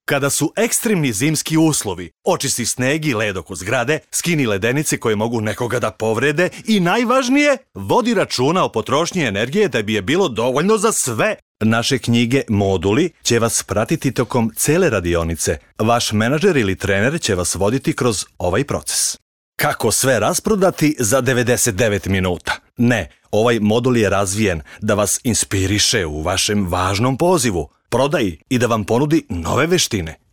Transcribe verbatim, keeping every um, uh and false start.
Kada su ekstremni zimski uslovi, očisti sneg i led oko zgrade, skini ledenice koje mogu nekoga da povrede i najvažnije, vodi računa o potrošnji energije da bi je bilo dovoljno za sve. Naše knjige Moduli će vas pratiti tokom cele radionice. Vaš menadžer ili trener će vas voditi kroz ovaj proces. Kako sve rasprodati za devedeset devet minuta? Ne, ovaj modul je razvijen da vas inspiriše u vašem važnom pozivu, prodaji i da vam ponudi nove veštine.